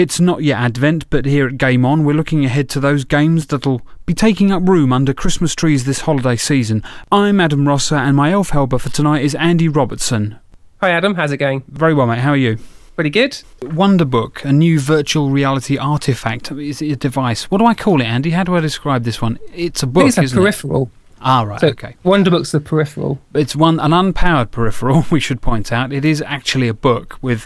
It's not yet Advent, but here at Game On, we're looking ahead to those games that'll be taking up room under Christmas trees this holiday season. I'm Adam Rosser, and my elf helper for tonight is Andy Robertson. Hi Adam, how's it going? Very well, mate. How are you? Pretty good. Wonderbook, a new virtual reality artefact. Is it a device? What do I call it, Andy? How do I describe this one? It's a book, isn't it? It's a peripheral. Ah, right, so okay. Wonderbook's the peripheral. It's an unpowered peripheral, we should point out. It is actually a book with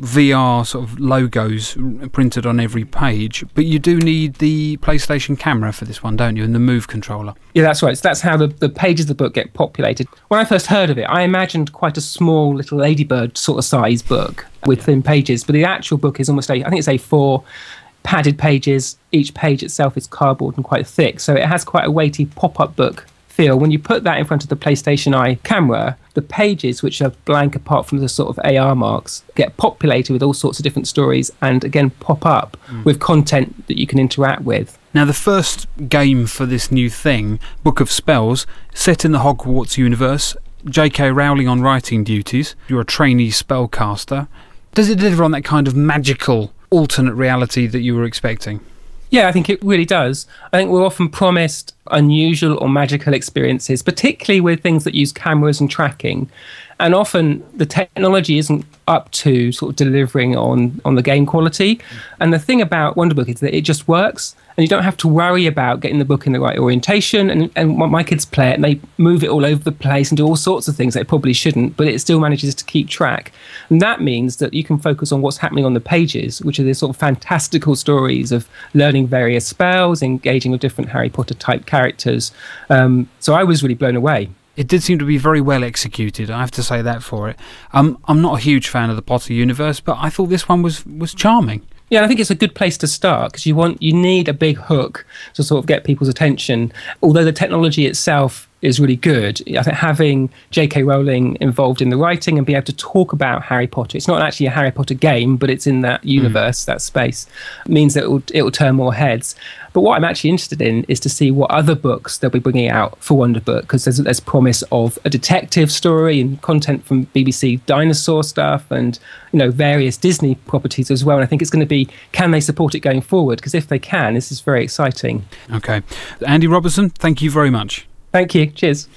VR sort of logos printed on every page, but you do need the PlayStation camera for this one, don't you, and the Move controller. Yeah, that's right. So that's how the pages of the book get populated. When I first heard of it, I imagined quite a small little ladybird sort of size book with thin pages, but the actual book is almost I think it's A4 padded pages. Each page itself is cardboard and quite thick, so it has quite a weighty pop-up book feel. When you put that in front of the PlayStation Eye camera, the pages, which are blank apart from the sort of AR marks, get populated with all sorts of different stories and again pop up with content that you can interact with. Now, the first game for this new thing, Book of Spells, set in the Hogwarts universe, J.K. Rowling on writing duties, you're a trainee spellcaster. Does it deliver on that kind of magical alternate reality that you were expecting? Yeah, I think it really does. I think we're often promised unusual or magical experiences, particularly with things that use cameras and tracking. And often the technology isn't up to sort of delivering on the game quality. And the thing about Wonderbook is that it just works, and you don't have to worry about getting the book in the right orientation. And my kids play it, and they move it all over the place and do all sorts of things they probably shouldn't, but it still manages to keep track. And that means that you can focus on what's happening on the pages, which are these sort of fantastical stories of learning various spells, engaging with different Harry Potter type characters. So I was really blown away. It did seem to be very well executed, I have to say that for it. I'm not a huge fan of the Potter universe, but I thought this one was charming. Yeah, I think it's a good place to start because you need a big hook to sort of get people's attention. Although the technology itself is really good, I think having J.K. Rowling involved in the writing and be able to talk about Harry Potter, it's not actually a Harry Potter game, but it's in that universe, that space, means that it will turn more heads. But what I'm actually interested in is to see what other books they'll be bringing out for Wonderbook, because there's promise of a detective story and content from BBC dinosaur stuff and various Disney properties as well. And I think it's going to be, can they support it going forward? Because if they can, this is very exciting. Okay. Andy Robertson, thank you very much. Thank you. Cheers.